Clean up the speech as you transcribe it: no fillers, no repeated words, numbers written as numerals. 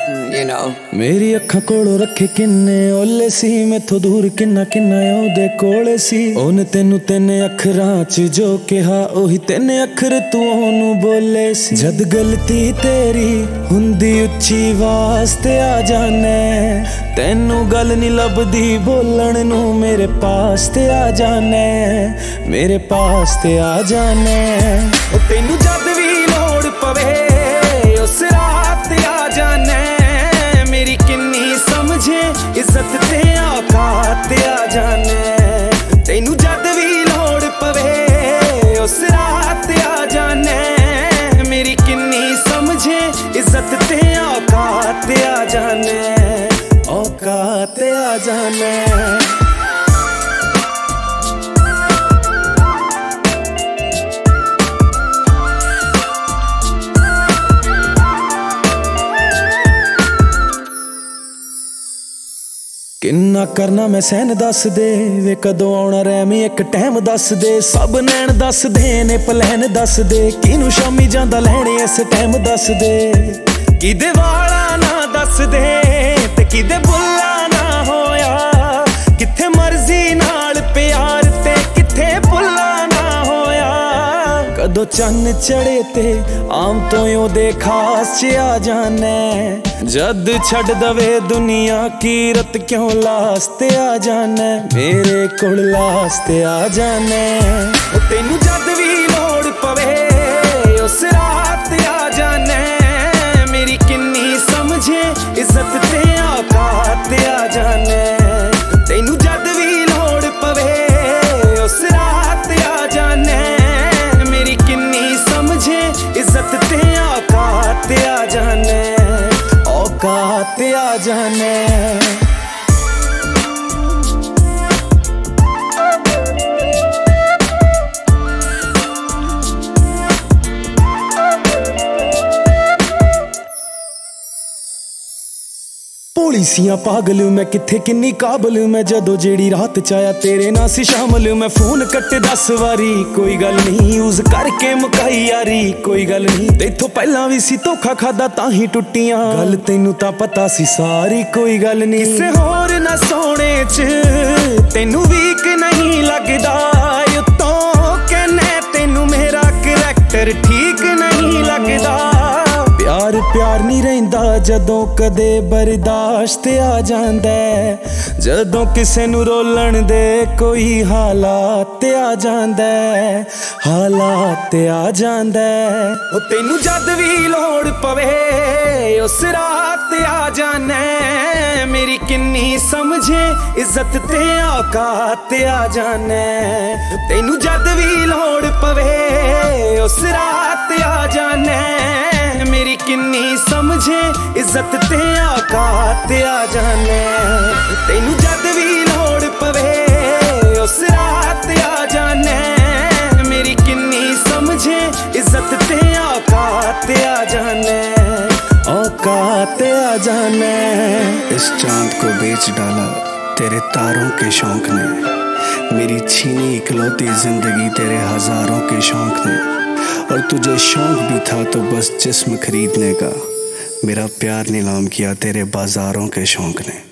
मेरी अखां कोलों रखे किन्ने ओले सी, मैथों दूर किन्ना किन्ना ओहदे कोले सी। ओने तेनू तिन अखरां च जो कहा ओही तिन अखर तू ओनू बोले सी। जद गलती तेरी हुंदी उच्ची वास्ते आ जाने, तेनू गल नी लभदी बोलण नू मेरे पास ते आ जाने, मेरे पास ते आ जाने। ओ तेनू जद भी लोड़ पवे उस रात ते आ जाने, मेरी किन्नी समझे इज्जत ते औकात ते आ जाने। तेनू जद भी लोड़ पवे उस रात ते आ जाने, मेरी किन्नी समझे इज्जत ते औकात ते आ जाने, औकात ते आ जाने। किन्ना करना मैं सहन दस दे वे, कदों आउणा रैमी एक टाइम दस दे। सब नैन दस दे ने प्लैन दस दे, किनू शामी जांदा लैणे इस टाइम दस दे। किदे वाला ना दस दे ते किदे बुल्ला ना होया, किथे मर्जी नाल प्यार ते किथे भुल्ला ना होया। कदों चन्न चढ़े ते आम तो ओहदे खास च आ जाने, जद छड़ दवे दुनिया कीरत क्यों लास्ते आ जाने, मेरे कोल लास्ते आ जाने। ओ तेनू जद भी लोड़ पवे उस रात ते आ जाने, मेरी किन्नी समझे इज्जत ते औकात ते आ जाने। तेनू जद भी लोड़ पवे उस रात ते आ जाने, मेरी किन्नी समझे इज्जत ते औकात ते आ जाने, औकात ते आ जाने। भोली सियां पागल मैं किथे किन्नी काबल मैं, जदों जेड़ी रात चाया तेरे नाल सी शामल। मैं फोन कट्टे 10 वारी कोई गल नहीं, यूज करके मुकाई यारी कोई गल नहीं। तेथों पहला भी सी धोखा खादा तां ही टुट्टियां, गल तेनू तां पता सी सारी कोई गल नहीं। किसे होर ना सोने च तेनू वीक नहीं लगदा, उत्तों कहने तेनू मेरा करैक्टर ठीक नहीं लगदा। प्यार प्यार नहीं रहिंदा जदों कदे बर्दाश्त आ जांदा, जदों किसे नू रोलण दे कोई हालात आ जांदा, हालात आ जांदा। ओ तेनू जद भी लोड़ पवे उस रात आ जाने, मेरी किन्नी समझे इज्जत ते औकात आ जाने। तेनू जद भी लोड़ पवे उस रात आ जाने, मेरी किन्नी समझे इज्जत ते औकात आ जाने। तेनू जद भी लोड़ पवे उस रात आ जाने, मेरी किन्नी समझे इज्जत ते औकात आ जाने, औकात आ जाने। इस चांद को बेच डाला तेरे तारों के शौक ने, मेरी छीनी इकलौती जिंदगी तेरे हजारों के शौक ने। और तुझे शौक भी था तो बस जिस्म खरीदने का, मेरा प्यार नीलाम किया तेरे बाजारों के शौक ने।